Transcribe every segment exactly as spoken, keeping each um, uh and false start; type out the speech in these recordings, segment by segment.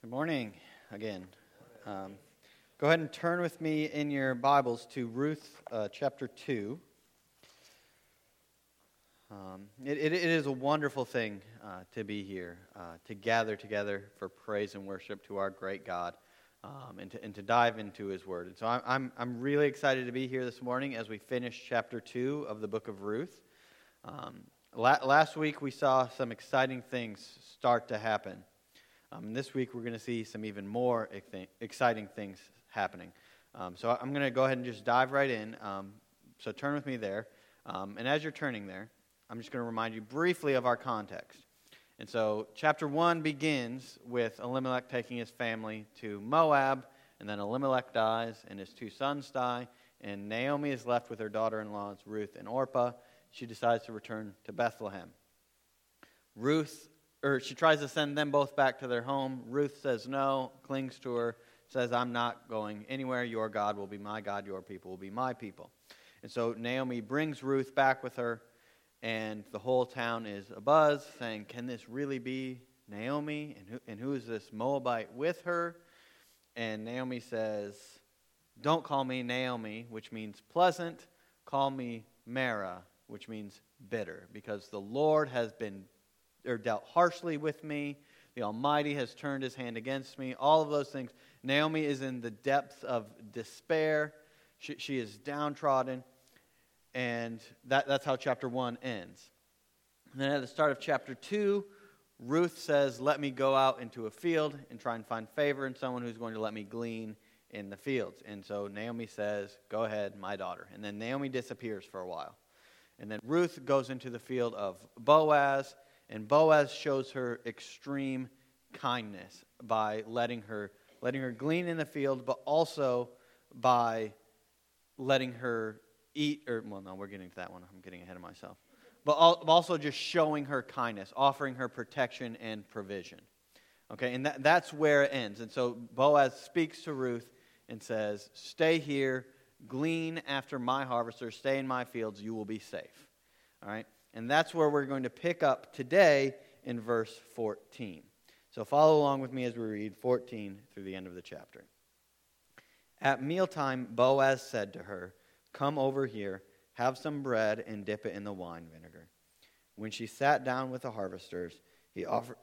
Good morning again. Um, go ahead and turn with me in your Bibles to Ruth uh, chapter two. Um, it, it, it is a wonderful thing uh, to be here, uh, to gather together for praise and worship to our great God, um, and, to, and to dive into His Word. And so I'm, I'm, I'm really excited to be here this morning as we finish chapter two of the book of Ruth. Um, la- last week we saw some exciting things start to happen. Um, this week we're going to see some even more exciting things happening. Um, so I'm going to go ahead and just dive right in. Um, so turn with me there. Um, and as you're turning there, I'm just going to remind you briefly of our context. And so chapter one begins with Elimelech taking his family to Moab, and then Elimelech dies, and his two sons die, and Naomi is left with her daughter-in-laws, Ruth and Orpah. She decides to return to Bethlehem. Ruth Or she tries to send them both back to their home. Ruth says no, clings to her, says, I'm not going anywhere. Your God will be my God. Your people will be my people. And so Naomi brings Ruth back with her, and the whole town is abuzz, saying, can this really be Naomi? And who, and who is this Moabite with her? And Naomi says, don't call me Naomi, which means pleasant. Call me Mara, which means bitter, because the Lord has been or dealt harshly with me. The Almighty has turned His hand against me. All of those things. Naomi is in the depths of despair. She, she is downtrodden. And that, that's how chapter one ends. And then at the start of chapter two, Ruth says, let me go out into a field and try and find favor in someone who's going to let me glean in the fields. And so Naomi says, go ahead, my daughter. And then Naomi disappears for a while. And then Ruth goes into the field of Boaz. And Boaz shows her extreme kindness by letting her letting her glean in the field, but also by letting her eat, or, well, no, we're getting to that one. I'm getting ahead of myself. But also just showing her kindness, offering her protection and provision. Okay, and that, that's where it ends. And so Boaz speaks to Ruth and says, stay here, glean after my harvesters, stay in my fields, you will be safe. All right? And that's where we're going to pick up today in verse fourteen. So follow along with me as we read fourteen through the end of the chapter. At mealtime, Boaz said to her, come over here, have some bread and dip it in the wine vinegar. When she sat down with the harvesters, he offered,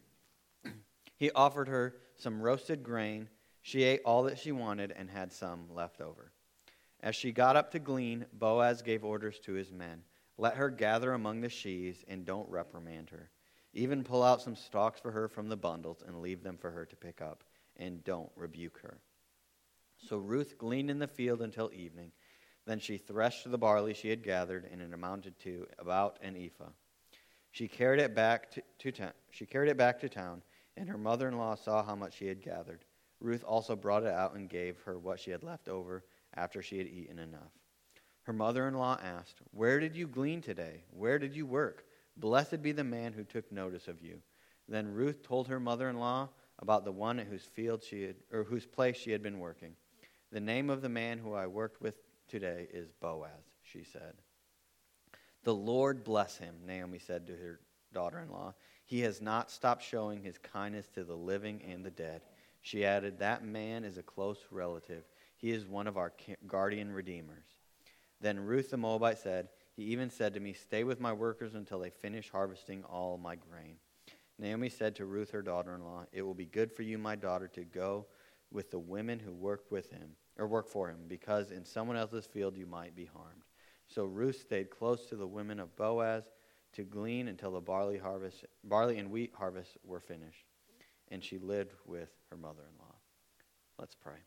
he offered her some roasted grain. She ate all that she wanted and had some left over. As she got up to glean, Boaz gave orders to his men. Let her gather among the sheaves and don't reprimand her. Even pull out some stalks for her from the bundles and leave them for her to pick up, and don't rebuke her. So Ruth gleaned in the field until evening. Then she threshed the barley she had gathered, and it amounted to about an ephah. She carried it back to, to town. She carried it back to town, and her mother-in-law saw how much she had gathered. Ruth also brought it out and gave her what she had left over after she had eaten enough. Her mother-in-law asked, where did you glean today? Where did you work? Blessed be the man who took notice of you. Then Ruth told her mother-in-law about the one at whose field she had, or whose place she had been working. The name of the man who I worked with today is Boaz, she said. The Lord bless him, Naomi said to her daughter-in-law. He has not stopped showing his kindness to the living and the dead. She added, that man is a close relative. He is one of our guardian redeemers. Then Ruth the Moabite said, he even said to me, stay with my workers until they finish harvesting all my grain. Naomi said to Ruth, her daughter-in-law, it will be good for you, my daughter, to go with the women who work with him, or work for him, because in someone else's field you might be harmed. So Ruth stayed close to the women of Boaz to glean until the barley harvest, barley and wheat harvests were finished. And she lived with her mother-in-law. Let's pray.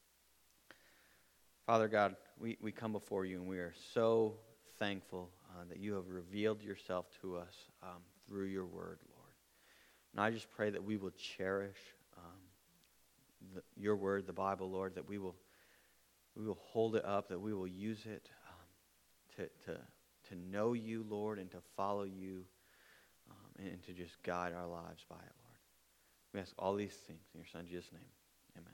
Father God, we, we come before you and we are so thankful uh, that you have revealed yourself to us um, through your word, Lord. And I just pray that we will cherish um, the, your word, the Bible, Lord, that we will we will hold it up, that we will use it um, to, to, to know you, Lord, and to follow you um, and to just guide our lives by it, Lord. We ask all these things in your Son Jesus' name. Amen.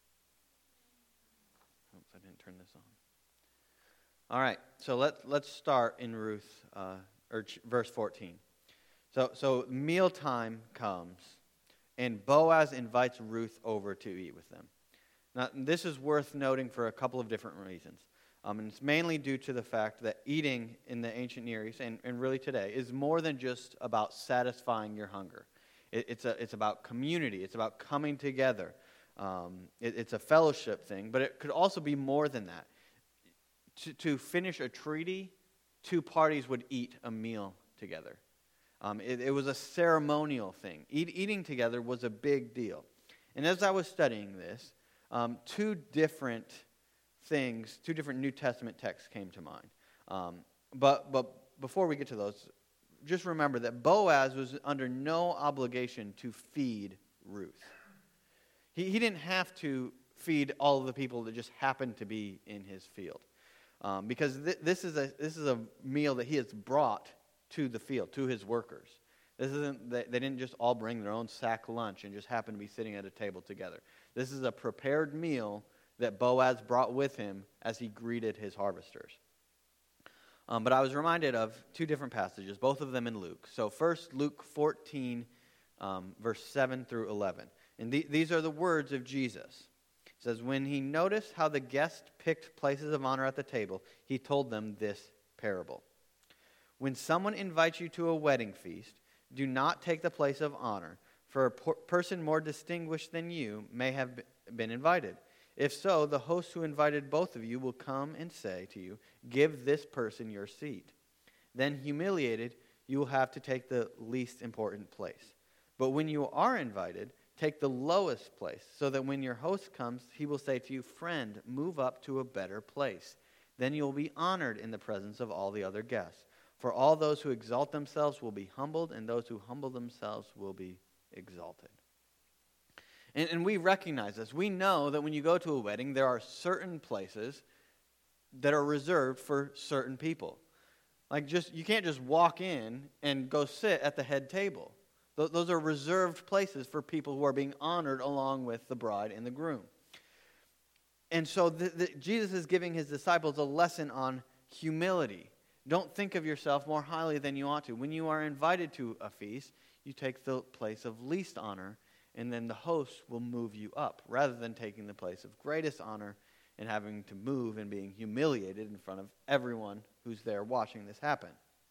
Oops, I didn't turn this on. All right, so let, let's start in Ruth, uh, or ch- verse fourteen. So, so mealtime comes, and Boaz invites Ruth over to eat with them. Now, this is worth noting for a couple of different reasons. Um, and it's mainly due to the fact that eating in the ancient Near East, and, and really today, is more than just about satisfying your hunger. It, it's, a, it's about community. It's about coming together. Um, it, it's a fellowship thing, but it could also be more than that. To, to finish a treaty, two parties would eat a meal together. Um, it, it was a ceremonial thing. Eat, eating together was a big deal. And as I was studying this, um, two different things, two different New Testament texts came to mind. Um, but but before we get to those, just remember that Boaz was under no obligation to feed Ruth. He, he didn't have to feed all of the people that just happened to be in his field. Um, because th- this is a this is a meal that he has brought to the field, to his workers. This isn't they, they didn't just all bring their own sack lunch and just happen to be sitting at a table together. This is a prepared meal that Boaz brought with him as he greeted his harvesters. Um, but I was reminded of two different passages, both of them in Luke. So first, Luke fourteen, um, verse seven through eleven. And the, these are the words of Jesus. It says, when he noticed how the guests picked places of honor at the table, he told them this parable. When someone invites you to a wedding feast, do not take the place of honor, for a por- person more distinguished than you may have been invited. If so, the host who invited both of you will come and say to you, give this person your seat. Then, humiliated, you will have to take the least important place. But when you are invited, take the lowest place, so that when your host comes, he will say to you, friend, move up to a better place. Then you will be honored in the presence of all the other guests. For all those who exalt themselves will be humbled, and those who humble themselves will be exalted. And, and we recognize this. We know that when you go to a wedding, there are certain places that are reserved for certain people. Like just you can't just walk in and go sit at the head table. Th- those are reserved places for people who are being honored along with the bride and the groom. And so the, the, Jesus is giving his disciples a lesson on humility. Don't think of yourself more highly than you ought to. When you are invited to a feast, you take the place of least honor, and then the host will move you up, rather than taking the place of greatest honor and having to move and being humiliated in front of everyone who's there watching this happen.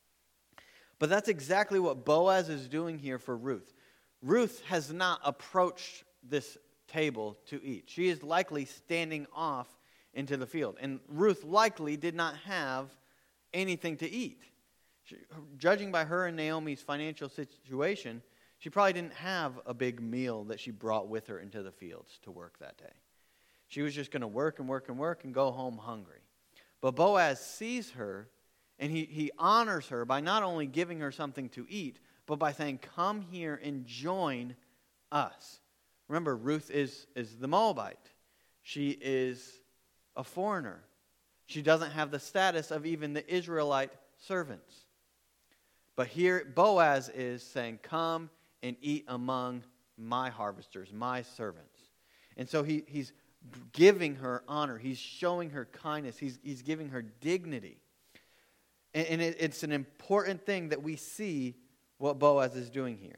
But that's exactly what Boaz is doing here for Ruth. Ruth has not approached this table to eat. She is likely standing off into the field. And Ruth likely did not have anything to eat. She, judging by her and Naomi's financial situation, she probably didn't have a big meal that she brought with her into the fields to work that day. She was just going to work and work and work and go home hungry. But Boaz sees her, and he, he honors her by not only giving her something to eat, but by saying, come here and join us. Remember, Ruth is, is the Moabite. She is a foreigner. She doesn't have the status of even the Israelite servants. But here Boaz is saying, come and eat among my harvesters, my servants. And so he, he's giving her honor. He's showing her kindness. He's, he's giving her dignity. And, and it, it's an important thing that we see what Boaz is doing here.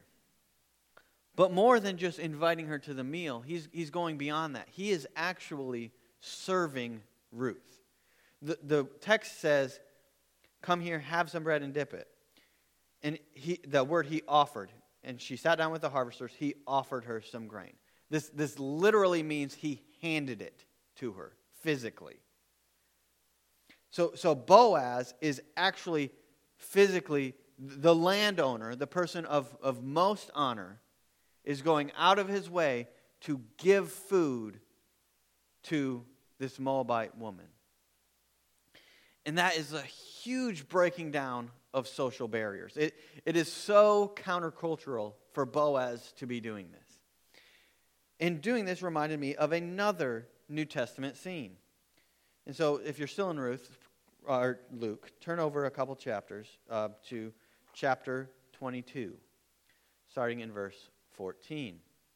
But more than just inviting her to the meal, he's, he's going beyond that. He is actually serving Ruth. The, the text says, come here, have some bread and dip it. And he, the word he offered, and she sat down with the harvesters, he offered her some grain. This, this literally means he handed it to her physically. So, so Boaz is actually physically the landowner, the person of, of most honor, is going out of his way to give food to this Moabite woman. And that is a huge breaking down of social barriers. It, it is so countercultural for Boaz to be doing this. And doing this reminded me of another New Testament scene. And so if you're still in Ruth, or Luke, turn over a couple chapters uh, to chapter twenty-two, starting in verse fourteen.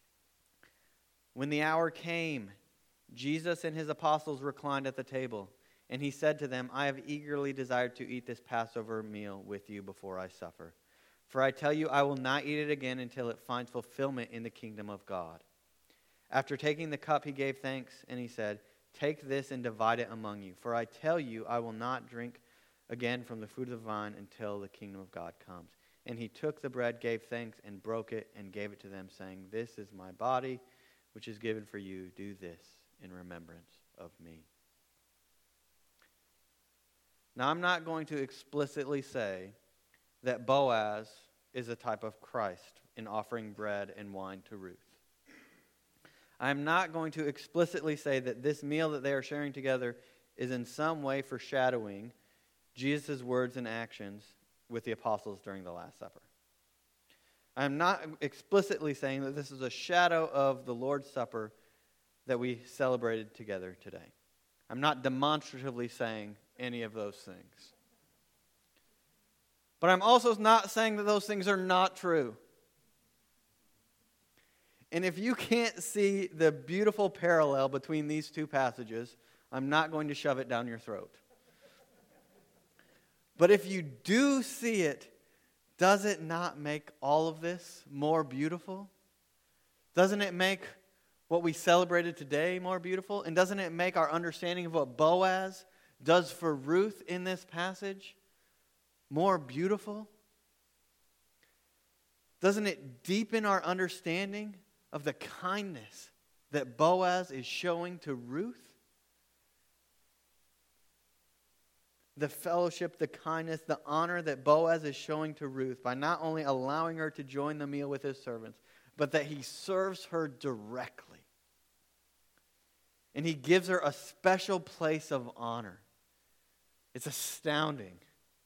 When the hour came, Jesus and his apostles reclined at the table, and he said to them, I have eagerly desired to eat this Passover meal with you before I suffer. For I tell you, I will not eat it again until it finds fulfillment in the kingdom of God." After taking the cup, he gave thanks, and he said, "Take this and divide it among you. For I tell you, I will not drink again from the fruit of the vine until the kingdom of God comes." And he took the bread, gave thanks, and broke it, and gave it to them, saying, "This is my body, which is given for you. Do this in remembrance of me." Now, I'm not going to explicitly say that Boaz is a type of Christ in offering bread and wine to Ruth. I'm not going to explicitly say that this meal that they are sharing together is in some way foreshadowing Jesus' words and actions with the apostles during the Last Supper. I'm not explicitly saying that this is a shadow of the Lord's Supper that we celebrated together today. I'm not demonstratively saying any of those things. But I'm also not saying that those things are not true. And if you can't see the beautiful parallel between these two passages, I'm not going to shove it down your throat. But if you do see it, does it not make all of this more beautiful? Doesn't it make what we celebrated today more beautiful? And doesn't it make our understanding of what Boaz does for Ruth in this passage more beautiful? Doesn't it deepen our understanding of the kindness that Boaz is showing to Ruth? The fellowship, the kindness, the honor that Boaz is showing to Ruth by not only allowing her to join the meal with his servants, but that he serves her directly. And he gives her a special place of honor. It's astounding.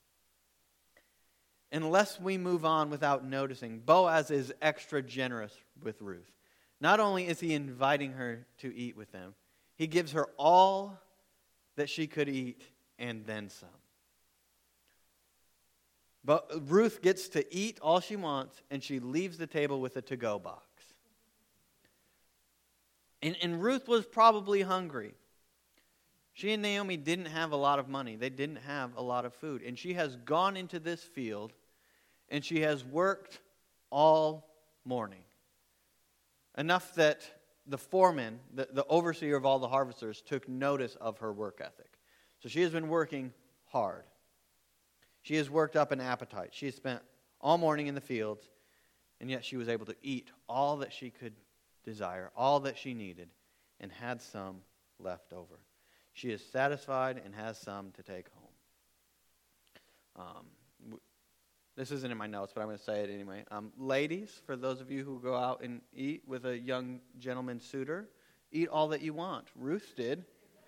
Unless we move on without noticing, Boaz is extra generous with Ruth. Not only is he inviting her to eat with them, he gives her all that she could eat and then some. But Ruth gets to eat all she wants, and she leaves the table with a to-go box. And, and Ruth was probably hungry. She and Naomi didn't have a lot of money. They didn't have a lot of food. And she has gone into this field, and she has worked all morning. Enough that the foreman, the, the overseer of all the harvesters, took notice of her work ethic. So she has been working hard. She has worked up an appetite. She has spent all morning in the fields, and yet she was able to eat all that she could desire, all that she needed, and had some left over. She is satisfied and has some to take home. Um, this isn't in my notes, but I'm going to say it anyway. Um, ladies, for those of you who go out and eat with a young gentleman suitor, eat all that you want. Ruth did.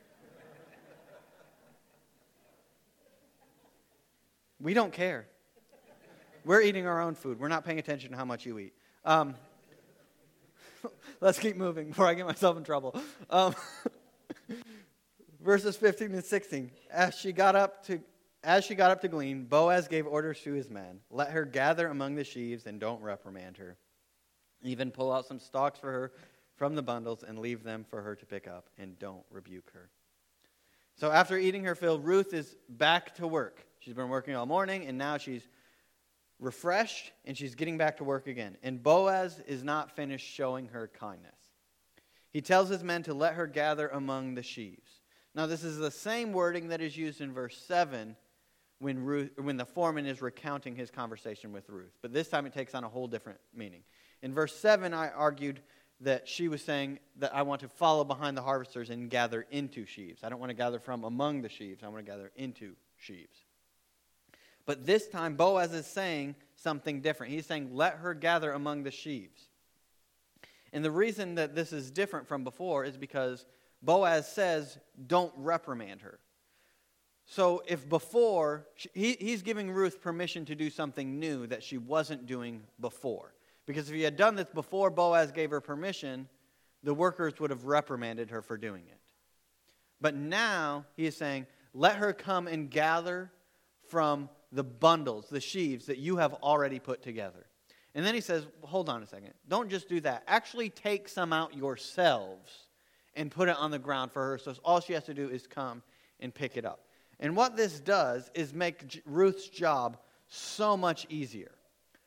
We don't care. We're eating our own food. We're not paying attention to how much you eat. Um, let's keep moving before I get myself in trouble. Um, verses fifteen and sixteen. As she got up to, as she got up to glean, Boaz gave orders to his men. Let her gather among the sheaves and don't reprimand her. Even pull out some stalks for her from the bundles and leave them for her to pick up, and don't rebuke her. So after eating her fill, Ruth is back to work. She's been working all morning, and now she's refreshed, and she's getting back to work again. And Boaz is not finished showing her kindness. He tells his men to let her gather among the sheaves. Now, this is the same wording that is used in verse seven when Ruth, when the foreman is recounting his conversation with Ruth. But this time it takes on a whole different meaning. In verse seven, I argued that she was saying that I want to follow behind the harvesters and gather into sheaves. I don't want to gather from among the sheaves. I want to gather into sheaves. But this time, Boaz is saying something different. He's saying, let her gather among the sheaves. And the reason that this is different from before is because Boaz says, don't reprimand her. So if before, he, he's giving Ruth permission to do something new that she wasn't doing before. Because if he had done this before Boaz gave her permission, the workers would have reprimanded her for doing it. But now he is saying, let her come and gather from the bundles, the sheaves that you have already put together. And then he says, hold on a second. Don't just do that. Actually take some out yourselves and put it on the ground for her. So all she has to do is come and pick it up. And what this does is make Ruth's job so much easier.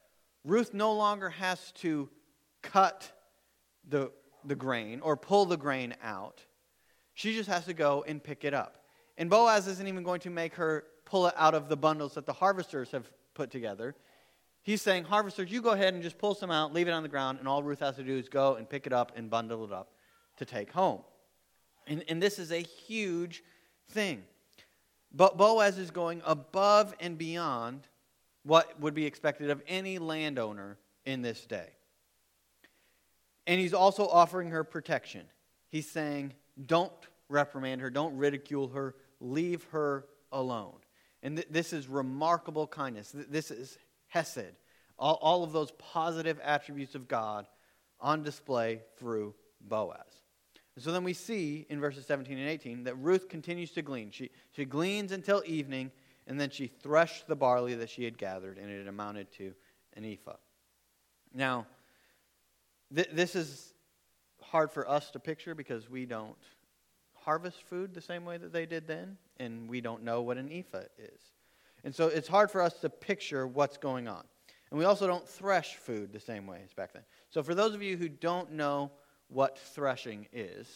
Ruth no longer has to cut the, the grain or pull the grain out. She just has to go and pick it up. And Boaz isn't even going to make her pull it out of the bundles that the harvesters have put together. He's saying, harvesters, you go ahead and just pull some out, leave it on the ground, and all Ruth has to do is go and pick it up and bundle it up to take home. And, and this is a huge thing. But Boaz is going above and beyond what would be expected of any landowner in this day. And he's also offering her protection. He's saying, don't reprimand her, don't ridicule her, leave her alone. And th- this is remarkable kindness. Th- this is Hesed. All, all of those positive attributes of God on display through Boaz. And so then we see in verses seventeen and eighteen that Ruth continues to glean. She, she gleans until evening, and then she threshed the barley that she had gathered, and it amounted to an ephah. Now, th- this is hard for us to picture because we don't harvest food the same way that they did then, and we don't know what an ephah is. And so it's hard for us to picture what's going on. And we also don't thresh food the same way as back then. So for those of you who don't know what threshing is,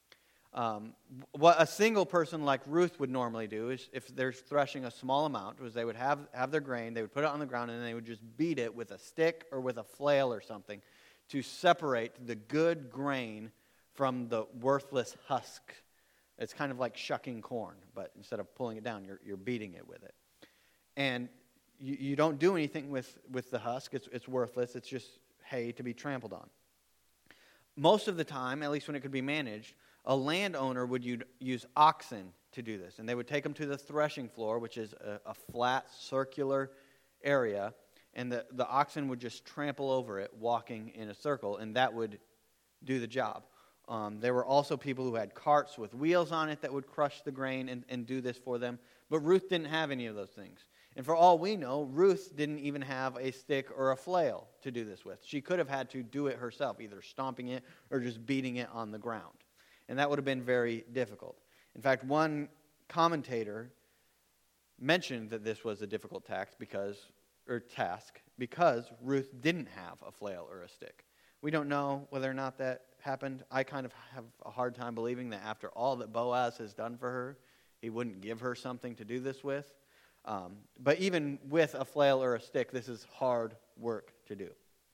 um, what a single person like Ruth would normally do is if they're threshing a small amount, was they would have, have their grain, they would put it on the ground, and then they would just beat it with a stick or with a flail or something to separate the good grain from the worthless husk. It's kind of like shucking corn, but instead of pulling it down, you're you're beating it with it. And you, you don't do anything with, with the husk. It's, it's worthless. It's just hay to be trampled on. Most of the time, at least when it could be managed, a landowner would use oxen to do this. And they would take them to the threshing floor, which is a, a flat, circular area, and the, the oxen would just trample over it, walking in a circle, and that would do the job. Um, there were also people who had carts with wheels on it that would crush the grain and, and do this for them. But Ruth didn't have any of those things. And for all we know, Ruth didn't even have a stick or a flail to do this with. She could have had to do it herself, either stomping it or just beating it on the ground. And that would have been very difficult. In fact, one commentator mentioned that this was a difficult task because, or task because Ruth didn't have a flail or a stick. We don't know whether or not that happened. I kind of have a hard time believing that after all that Boaz has done for her, he wouldn't give her something to do this with. Um, but even with a flail or a stick, this is hard work to do.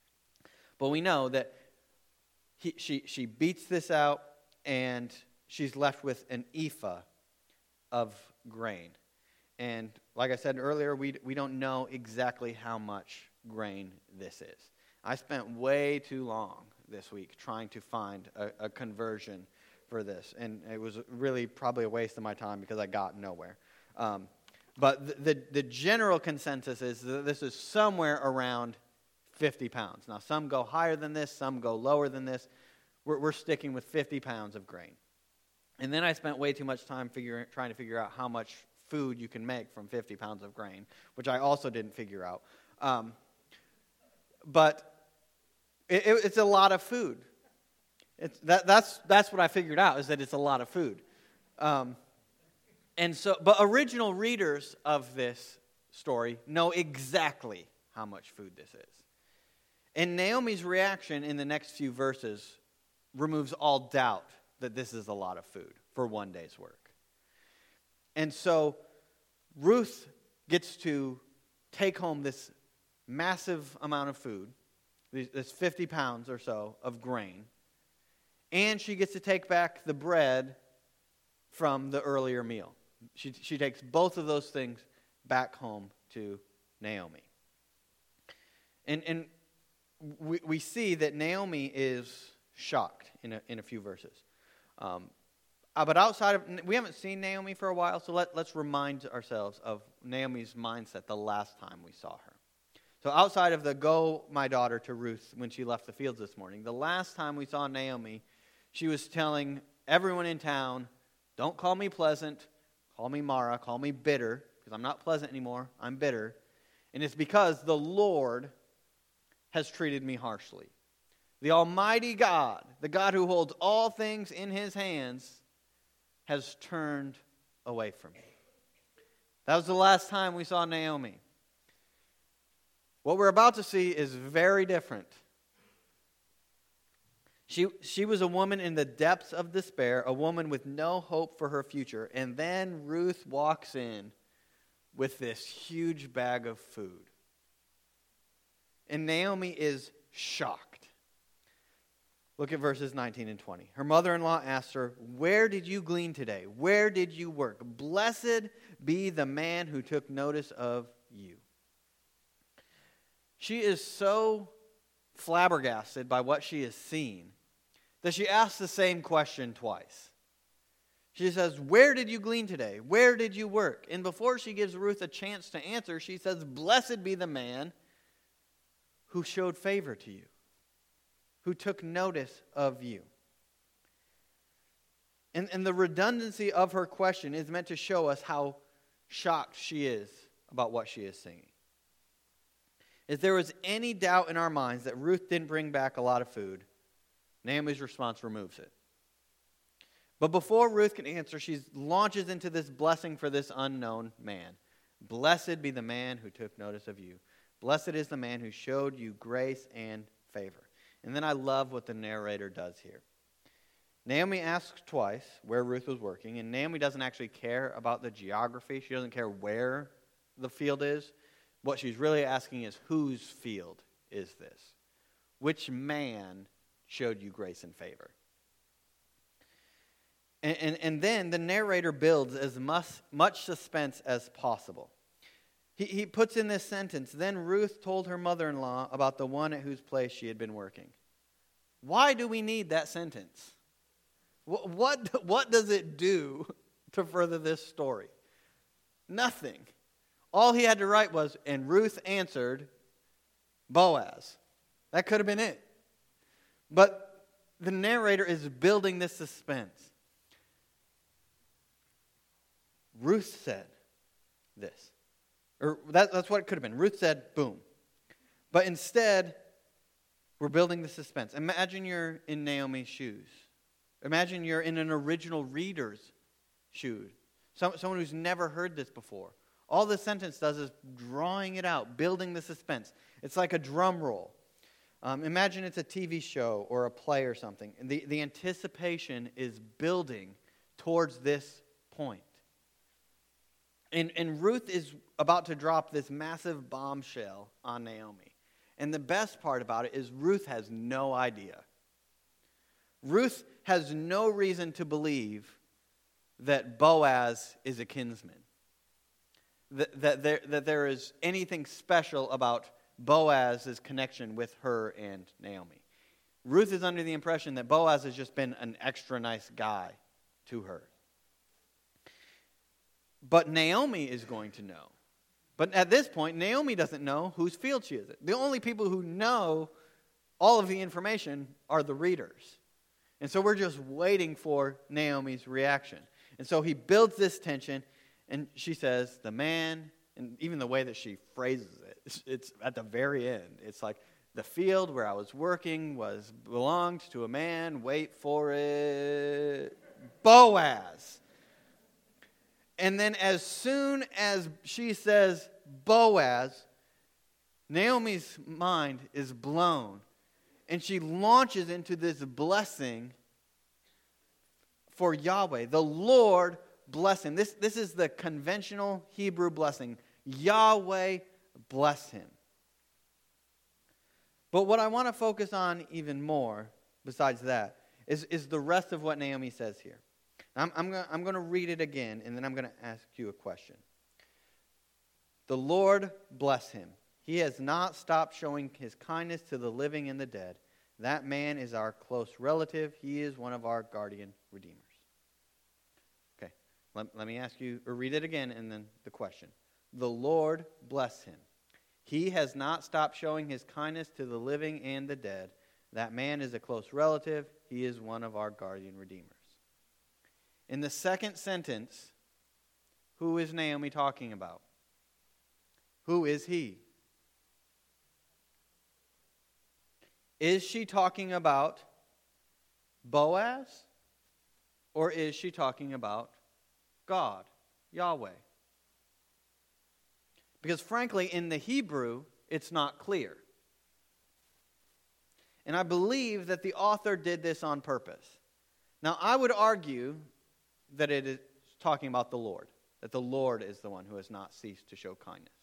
But we know that he, she, she beats this out, and she's left with an ephah of grain. And like I said earlier, we, we don't know exactly how much grain this is. I spent way too long this week trying to find a, a conversion for this, and it was really probably a waste of my time because I got nowhere. Um, but the, the the general consensus is that this is somewhere around fifty pounds. Now, some go higher than this, some go lower than this. We're, we're sticking with fifty pounds of grain. And then I spent way too much time figuring, trying to figure out how much food you can make from fifty pounds of grain, which I also didn't figure out. Um, but it, it, it's a lot of food. It's, that, that's that's what I figured out, is that it's a lot of food. Um, and so, but original readers of this story know exactly how much food this is. And Naomi's reaction in the next few verses removes all doubt that this is a lot of food for one day's work. And so Ruth gets to take home this massive amount of food, this fifty pounds or so of grain, and she gets to take back the bread from the earlier meal. She, she takes both of those things back home to Naomi. And, and we, we see that Naomi is shocked in a, in a few verses. Um, uh, but outside of, we haven't seen Naomi for a while, so let, let's remind ourselves of Naomi's mindset the last time we saw her. So outside of the go, my daughter, to Ruth when she left the fields this morning, the last time we saw Naomi, she was telling everyone in town, don't call me pleasant, call me Mara, call me bitter, because I'm not pleasant anymore, I'm bitter. And it's because the Lord has treated me harshly. The Almighty God, the God who holds all things in His hands, has turned away from me. That was the last time we saw Naomi. What we're about to see is very different. She, she was a woman in the depths of despair, a woman with no hope for her future. And then Ruth walks in with this huge bag of food. And Naomi is shocked. Look at verses nineteen and twenty. Her mother-in-law asked her, "Where did you glean today? Where did you work? Blessed be the man who took notice of you." She is so flabbergasted by what she has seen that she asks the same question twice. She says, "Where did you glean today? Where did you work?" And before she gives Ruth a chance to answer, she says, "Blessed be the man who showed favor to you, who took notice of you." And, and the redundancy of her question is meant to show us how shocked she is about what she is singing. If there was any doubt in our minds that Ruth didn't bring back a lot of food, Naomi's response removes it. But before Ruth can answer, she launches into this blessing for this unknown man. "Blessed be the man who took notice of you. Blessed is the man who showed you grace and favor." And then I love what the narrator does here. Naomi asks twice where Ruth was working, and Naomi doesn't actually care about the geography. She doesn't care where the field is. What she's really asking is, whose field is this? Which man showed you grace and favor? And, and, and then the narrator builds as much, much suspense as possible. He, he puts in this sentence, "Then Ruth told her mother-in-law about the one at whose place she had been working." Why do we need that sentence? What, what, what does it do to further this story? Nothing. All he had to write was, "And Ruth answered Boaz." That could have been it. But the narrator is building this suspense. Ruth said this. Or that, that's what it could have been. Ruth said, boom. But instead, we're building the suspense. Imagine you're in Naomi's shoes. Imagine you're in an original reader's shoes. Some, someone who's never heard this before. All this sentence does is drawing it out, building the suspense. It's like a drum roll. Um, imagine it's a T V show or a play or something. And the, the anticipation is building towards this point. And, and Ruth is about to drop this massive bombshell on Naomi. And the best part about it is Ruth has no idea. Ruth has no reason to believe that Boaz is a kinsman. That, that, there, that there is anything special about Boaz's connection with her and Naomi. Ruth is under the impression that Boaz has just been an extra nice guy to her. But Naomi is going to know. But at this point, Naomi doesn't know whose field she is in. The only people who know all of the information are the readers. And so we're just waiting for Naomi's reaction. And so he builds this tension, and she says, the man, and even the way that she phrases it, it's, it's at the very end. It's like, the field where I was working was belonged to a man, wait for it, Boaz. And then as soon as she says Boaz, Naomi's mind is blown. And she launches into this blessing for Yahweh. The Lord bless him. This, this is the conventional Hebrew blessing. Yahweh bless him. But what I want to focus on even more, besides that, is, is the rest of what Naomi says here. I'm, I'm going I'm going to read it again, and then I'm going to ask you a question. The Lord bless him. He has not stopped showing his kindness to the living and the dead. That man is our close relative. He is one of our guardian redeemers. Okay, let, let me ask you, or read it again, and then the question. The Lord bless him. He has not stopped showing his kindness to the living and the dead. That man is a close relative. He is one of our guardian redeemers. In the second sentence, who is Naomi talking about? Who is he? Is she talking about Boaz? Or is she talking about God, Yahweh? Because frankly, in the Hebrew, it's not clear. And I believe that the author did this on purpose. Now, I would argue that it is talking about the Lord, that the Lord is the one who has not ceased to show kindness.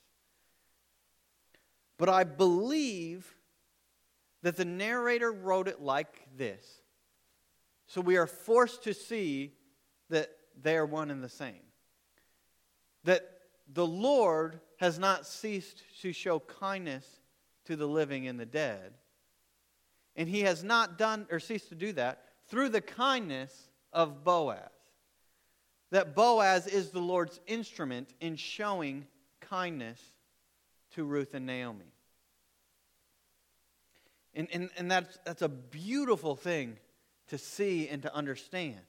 But I believe that the narrator wrote it like this. So we are forced to see that they are one and the same. That the Lord has not ceased to show kindness to the living and the dead. And he has not done or ceased to do that through the kindness of Boaz. That Boaz is the Lord's instrument in showing kindness to Ruth and Naomi. And, and, and that's, that's a beautiful thing to see and to understand.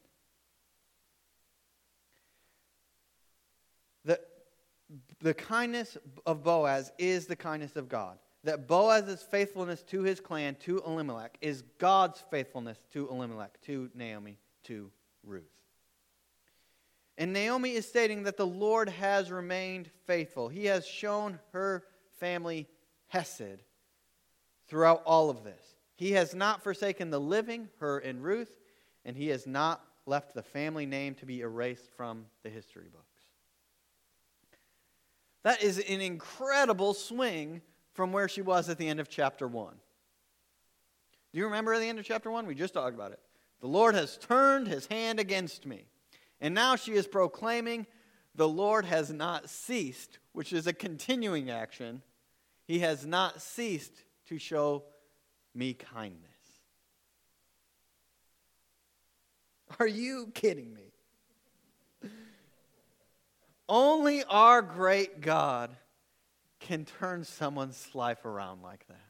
The, the kindness of Boaz is the kindness of God. That Boaz's faithfulness to his clan, to Elimelech, is God's faithfulness to Elimelech, to Naomi, to Ruth. And Naomi is stating that the Lord has remained faithful. He has shown her family hesed throughout all of this. He has not forsaken the living, her and Ruth, and he has not left the family name to be erased from the history books. That is an incredible swing from where she was at the end of chapter one. Do you remember at the end of chapter one? We just talked about it. The Lord has turned his hand against me. And now she is proclaiming, the Lord has not ceased, which is a continuing action. He has not ceased to show me kindness. Are you kidding me? Only our great God can turn someone's life around like that.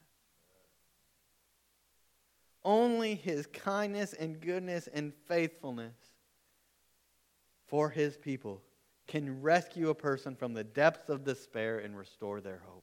Only his kindness and goodness and faithfulness for his people can rescue a person from the depths of despair and restore their hope.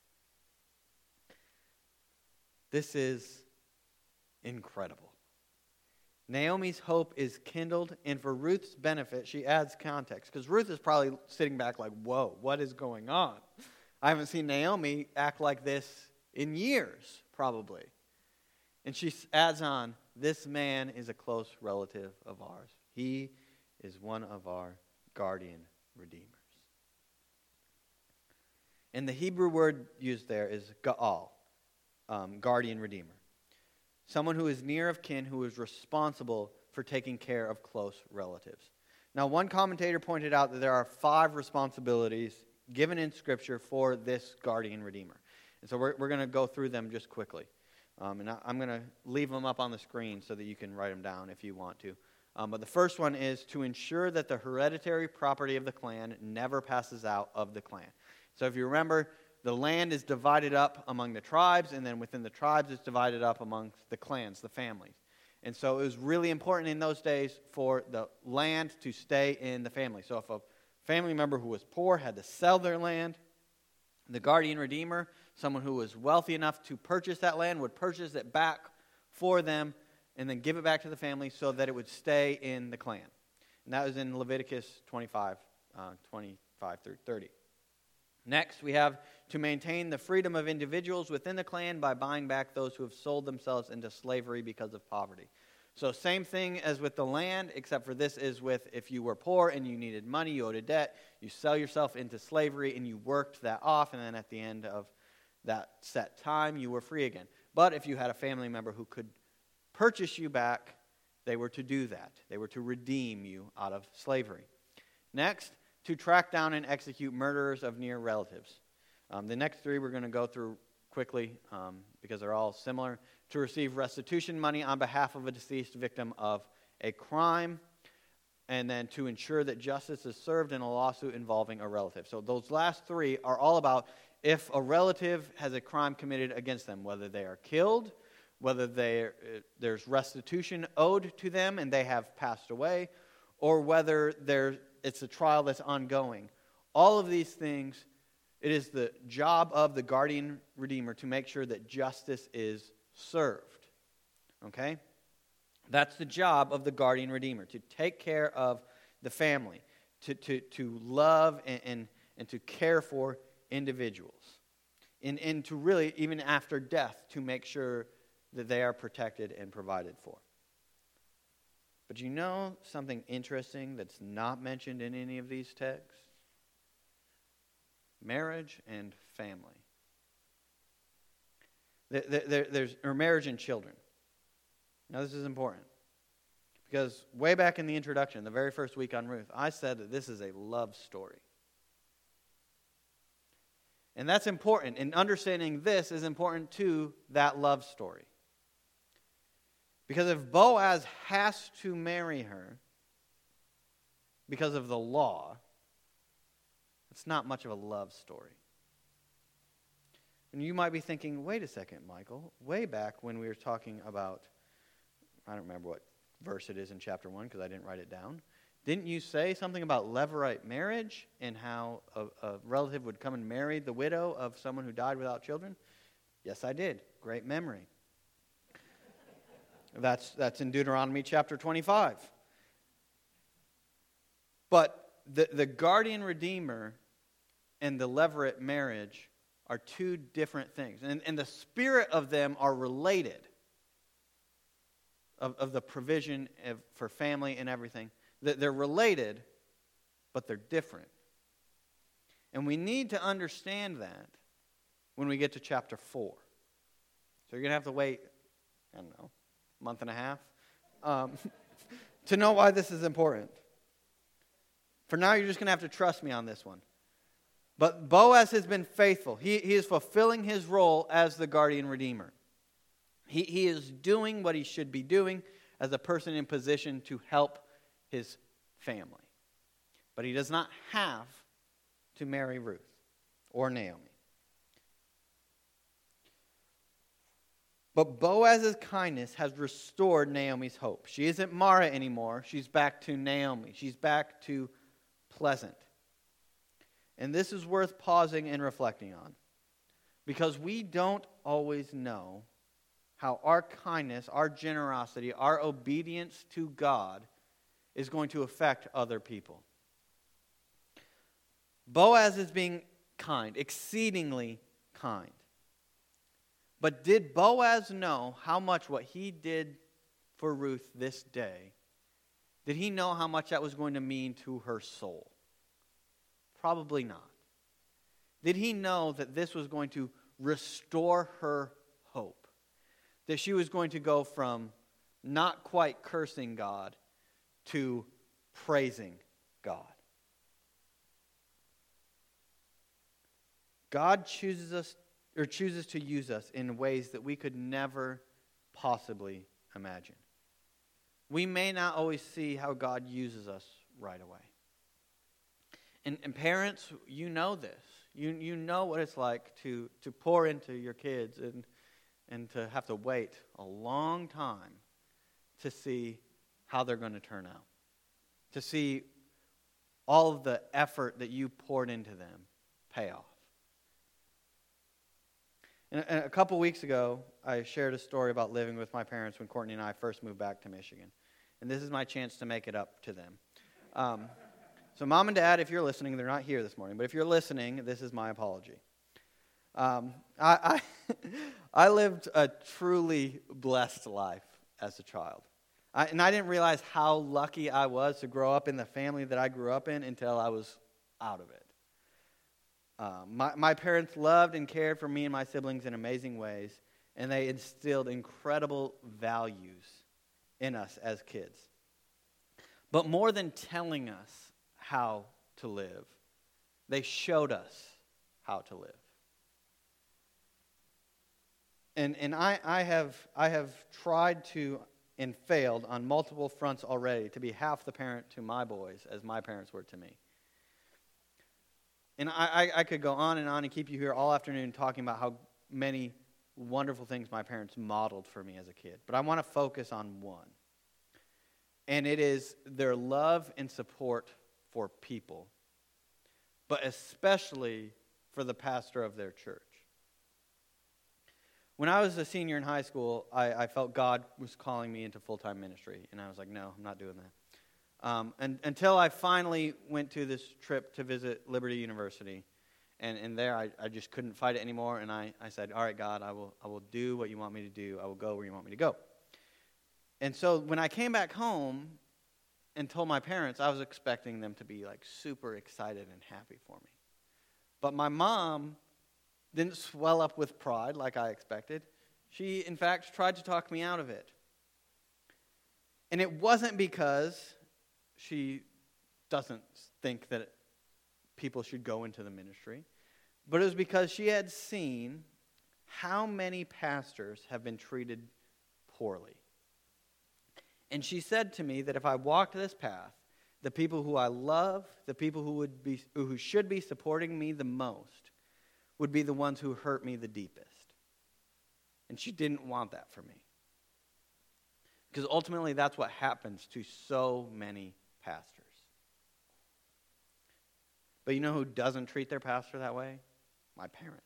This is incredible. Naomi's hope is kindled, and for Ruth's benefit, she adds context. Because Ruth is probably sitting back like, whoa, what is going on? I haven't seen Naomi act like this in years, probably. And she adds on, this man is a close relative of ours. He is one of our guardian redeemers. And the Hebrew word used there is ga'al, um, guardian redeemer. Someone who is near of kin, who is responsible for taking care of close relatives. Now, one commentator pointed out that there are five responsibilities given in Scripture for this guardian redeemer. And so we're, we're going to go through them just quickly. Um, and I, I'm going to leave them up on the screen so that you can write them down if you want to. Um, but the first one is to ensure that the hereditary property of the clan never passes out of the clan. So if you remember, the land is divided up among the tribes, and then within the tribes it's divided up amongst the clans, the families. And so it was really important in those days for the land to stay in the family. So if a family member who was poor had to sell their land, the guardian redeemer, someone who was wealthy enough to purchase that land, would purchase it back for them and then give it back to the family so that it would stay in the clan. And that was in Leviticus twenty-five, uh, twenty-five through thirty. Next, we have to maintain the freedom of individuals within the clan by buying back those who have sold themselves into slavery because of poverty. So same thing as with the land, except for this is with if you were poor and you needed money, you owed a debt, you sell yourself into slavery and you worked that off, and then at the end of that set time, you were free again. But if you had a family member who could purchase you back, they were to do that. They were to redeem you out of slavery. Next, to track down and execute murderers of near relatives. Um, the next three we're going to go through quickly um, because they're all similar. To receive restitution money on behalf of a deceased victim of a crime, and then to ensure that justice is served in a lawsuit involving a relative. So those last three are all about if a relative has a crime committed against them, whether they are killed, whether they, there's restitution owed to them and they have passed away, or whether there, it's a trial that's ongoing. All of these things, it is the job of the guardian redeemer to make sure that justice is served. Okay? That's the job of the guardian redeemer, to take care of the family, to, to, to love and, and, and to care for individuals. And, and to really, even after death, to make sure that they are protected and provided for. But you know something interesting that's not mentioned in any of these texts? Marriage and family. There, there, there's or marriage and children. Now this is important. Because way back in the introduction, the very first week on Ruth, I said that this is a love story. And that's important. And understanding this is important to that love story. Because if Boaz has to marry her because of the law, it's not much of a love story. And you might be thinking, wait a second, Michael. Way back when we were talking about, I don't remember what verse it is in chapter one because I didn't write it down. Didn't you say something about Levirate marriage and how a, a relative would come and marry the widow of someone who died without children? Yes, I did. Great memory. That's, that's in Deuteronomy chapter twenty-five. But the, the guardian redeemer and the Levirate marriage are two different things. And, and the spirit of them are related, of, of the provision of, for family and everything. They're related, but they're different. And we need to understand that when we get to chapter four. So you're going to have to wait, I don't know, a month and a half um, to know why this is important. For now, you're just going to have to trust me on this one. But Boaz has been faithful. He, he is fulfilling his role as the guardian redeemer. He, he is doing what he should be doing as a person in position to help his family. But he does not have to marry Ruth or Naomi. But Boaz's kindness has restored Naomi's hope. She isn't Mara anymore. She's back to Naomi. She's back to pleasant. And this is worth pausing and reflecting on. Because we don't always know how our kindness, our generosity, our obedience to God is going to affect other people. Boaz is being kind, exceedingly kind. But did Boaz know how much what he did for Ruth this day, did he know how much that was going to mean to her soul? Probably not. Did he know that this was going to restore her hope? That she was going to go from not quite cursing God to praising God. God chooses us or chooses to use us in ways that we could never possibly imagine. We may not always see how God uses us right away. And, and parents, you know this. You you know what it's like to, to pour into your kids and and to have to wait a long time to see how they're going to turn out. To see all of the effort that you poured into them pay off. And a couple weeks ago, I shared a story about living with my parents when Courtney and I first moved back to Michigan. And this is my chance to make it up to them. Um, so Mom and Dad, if you're listening, they're not here this morning, but if you're listening, this is my apology. Um, I, I, I lived a truly blessed life as a child. I, and I didn't realize how lucky I was to grow up in the family that I grew up in until I was out of it. Um, my, my parents loved and cared for me and my siblings in amazing ways, and they instilled incredible values in us as kids. But more than telling us how to live, they showed us how to live. And and I, I have I have tried to and failed on multiple fronts already to be half the parent to my boys as my parents were to me. And I, I, I could go on and on and keep you here all afternoon talking about how many wonderful things my parents modeled for me as a kid. But I want to focus on one. And it is their love and support for people, but especially for the pastor of their church. When I was a senior in high school, I, I felt God was calling me into full-time ministry. And I was like, no, I'm not doing that. Um, and, until I finally went to this trip to visit Liberty University. And, and there I, I just couldn't fight it anymore, and I, I said, all right, God, I will, I will do what you want me to do. I will go where you want me to go. And so when I came back home and told my parents, I was expecting them to be like super excited and happy for me. But my mom didn't swell up with pride like I expected. She, in fact, tried to talk me out of it. And it wasn't because she doesn't think that people should go into the ministry, but it was because she had seen how many pastors have been treated poorly. And she said to me that if I walked this path, the people who I love, the people who would be who should be supporting me the most, would be the ones who hurt me the deepest. And she didn't want that for me. Because ultimately that's what happens to so many pastors. But you know who doesn't treat their pastor that way? My parents.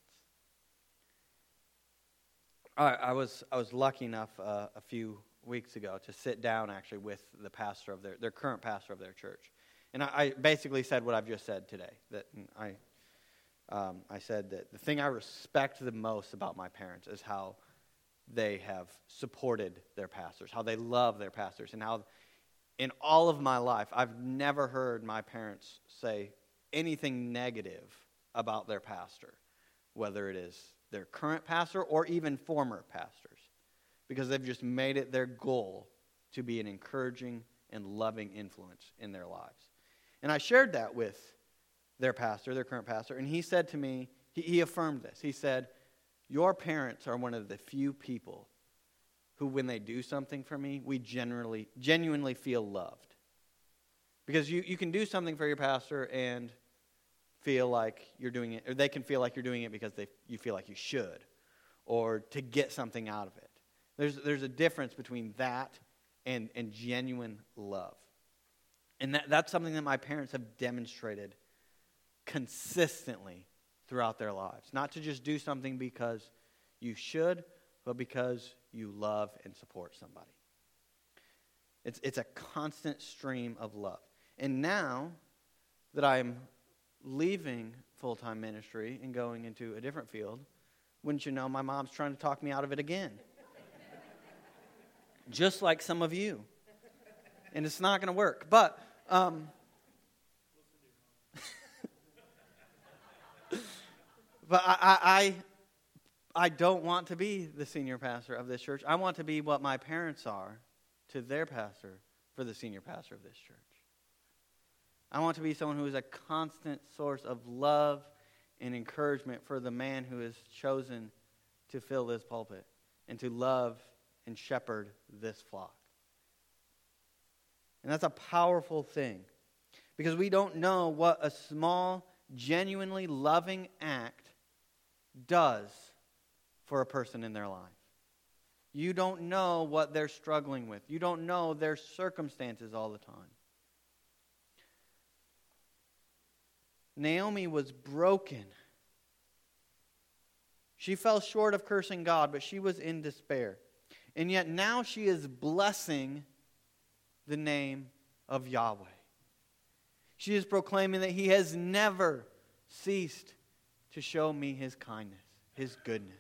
I, I was I was lucky enough uh, a few weeks ago to sit down actually with the pastor of their their current pastor of their church, and I, I basically said what I've just said today. That I um, I said that the thing I respect the most about my parents is how they have supported their pastors, how they love their pastors, and how in all of my life I've never heard my parents say anything negative about their pastor, whether it is their current pastor or even former pastors, because they've just made it their goal to be an encouraging and loving influence in their lives. And I shared that with their pastor, their current pastor, and he said to me, he, he affirmed this. He said, your parents are one of the few people who, when they do something for me, we generally, genuinely feel loved. Because you, you can do something for your pastor and feel like you're doing it, or they can feel like you're doing it because they you feel like you should, or to get something out of it. There's there's a difference between that and, and genuine love. And that, that's something that my parents have demonstrated consistently throughout their lives. Not to just do something because you should, but because you love and support somebody. It's it's a constant stream of love. And now that I'm leaving full-time ministry and going into a different field, wouldn't you know, my mom's trying to talk me out of it again. Just like some of you. And it's not going to work. But, um, but I, I, I, I don't want to be the senior pastor of this church. I want to be what my parents are to their pastor for the senior pastor of this church. I want to be someone who is a constant source of love and encouragement for the man who has chosen to fill this pulpit and to love and shepherd this flock. And that's a powerful thing, because we don't know what a small, genuinely loving act does for a person in their life. You don't know what they're struggling with. You don't know their circumstances all the time. Naomi was broken. She fell short of cursing God, but she was in despair. And yet now she is blessing the name of Yahweh. She is proclaiming that He has never ceased to show me His kindness, His goodness.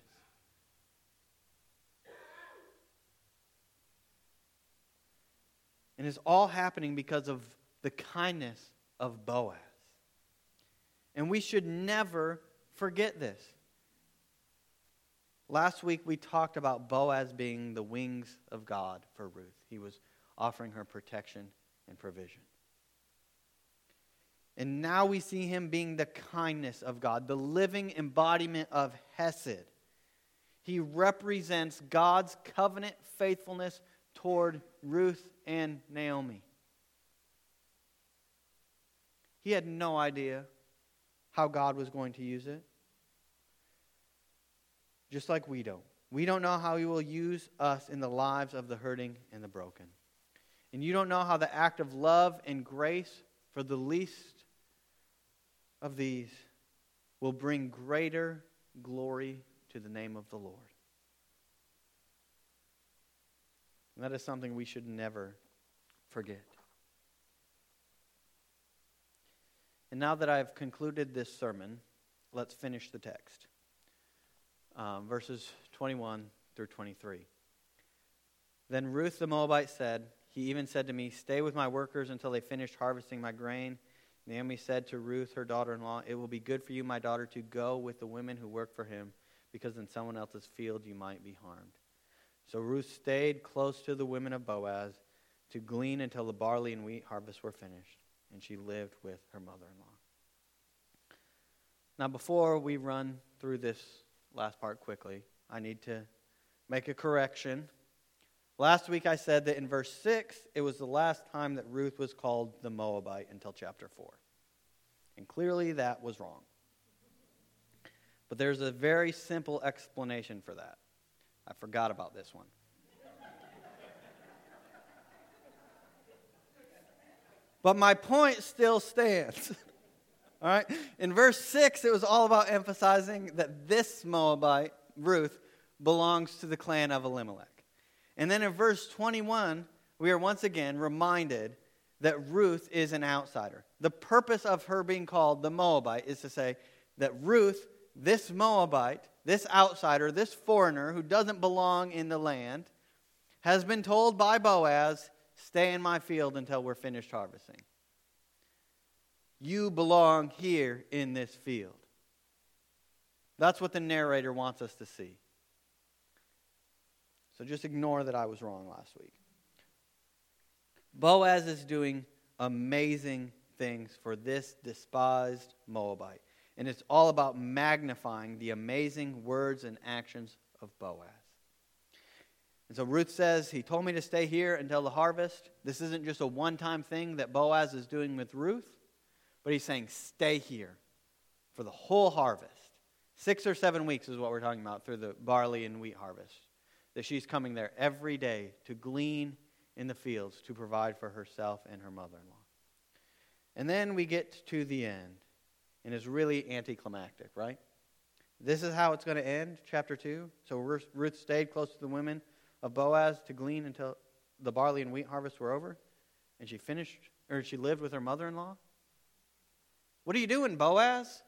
And it's all happening because of the kindness of Boaz. And we should never forget this. Last week we talked about Boaz being the wings of God for Ruth. He was offering her protection and provision. And now we see him being the kindness of God, the living embodiment of Hesed. He represents God's covenant faithfulness toward Ruth and Naomi. He had no idea how God was going to use it. Just like we don't. We don't know how He will use us in the lives of the hurting and the broken. And you don't know how the act of love and grace for the least of these will bring greater glory to the name of the Lord. And that is something we should never forget. And now that I've concluded this sermon, let's finish the text. Um, verses twenty-one through twenty-three. Then Ruth the Moabite said, he even said to me, stay with my workers until they finish harvesting my grain. Naomi said to Ruth, her daughter-in-law, it will be good for you, my daughter, to go with the women who work for him, because in someone else's field you might be harmed. So Ruth stayed close to the women of Boaz to glean until the barley and wheat harvests were finished, and she lived with her mother-in-law. Now, before we run through this last part quickly, I need to make a correction. Last week I said that in verse six, it was the last time that Ruth was called the Moabite until chapter four. And clearly that was wrong. But there's a very simple explanation for that. I forgot about this one. But my point still stands. All right? In verse six, it was all about emphasizing that this Moabite, Ruth, belongs to the clan of Elimelech. And then in verse twenty-one, we are once again reminded that Ruth is an outsider. The purpose of her being called the Moabite is to say that Ruth, this Moabite, this outsider, this foreigner who doesn't belong in the land, has been told by Boaz, stay in my field until we're finished harvesting. You belong here in this field. That's what the narrator wants us to see. So just ignore that I was wrong last week. Boaz is doing amazing things for this despised Moabite. And it's all about magnifying the amazing words and actions of Boaz. And so Ruth says, he told me to stay here until the harvest. This isn't just a one-time thing that Boaz is doing with Ruth, but he's saying, stay here for the whole harvest. Six or seven weeks is what we're talking about through the barley and wheat harvest. That she's coming there every day to glean in the fields to provide for herself and her mother-in-law. And then we get to the end, and it's really anticlimactic, right? This is how it's going to end, chapter two. So Ruth stayed close to the women of Boaz to glean until the barley and wheat harvests were over, and she finished, or she lived with her mother-in-law. What are you doing, Boaz?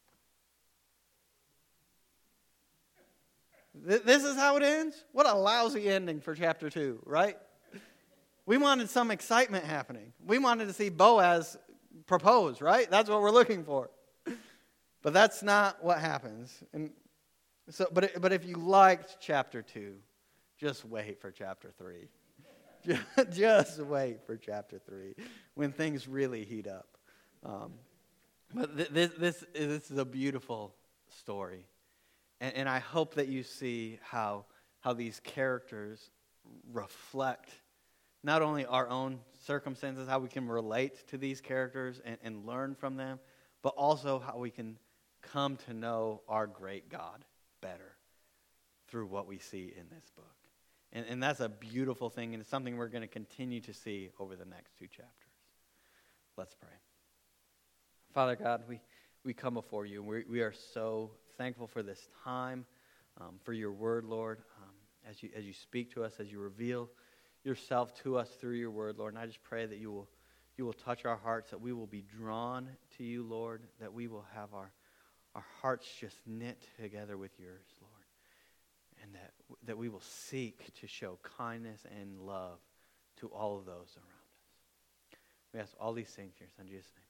This is how it ends? What a lousy ending for chapter two, right? We wanted some excitement happening. We wanted to see Boaz propose, right? That's what we're looking for. But that's not what happens. And so, but, but if you liked chapter two, just wait for chapter three. Just wait for chapter three when things really heat up. Um, but th- this, this, this is a beautiful story. And, and I hope that you see how, how these characters reflect not only our own circumstances, how we can relate to these characters and, and learn from them, but also how we can come to know our great God better through what we see in this book. And, and that's a beautiful thing, and it's something we're going to continue to see over the next two chapters. Let's pray. Father God, we, we come before you, and we, we are so thankful for this time, um, for your word, Lord, um, as you as you speak to us, as you reveal yourself to us through your word, Lord. And I just pray that you will you will touch our hearts, that we will be drawn to you, Lord, that we will have our, our hearts just knit together with yours, Lord, and that, that we will seek to show kindness and love to all of those around us. We ask all these things here in Jesus' name.